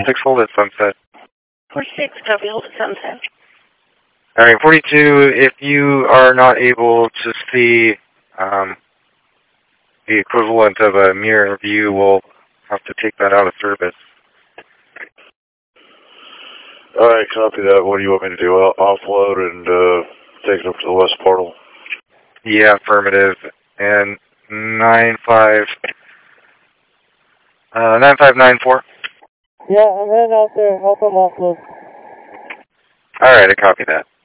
46, hold at Sunset. 46, copy, hold at Sunset. All right, 42, if you are not able to see the equivalent of a mirror view, we'll have to take that out of service. All right, copy that. What do you want me to do? Offload and take it up to the west portal? Yeah, affirmative. And 9594. Yeah, I'm heading out there. Help him off, please. All right, I copy that.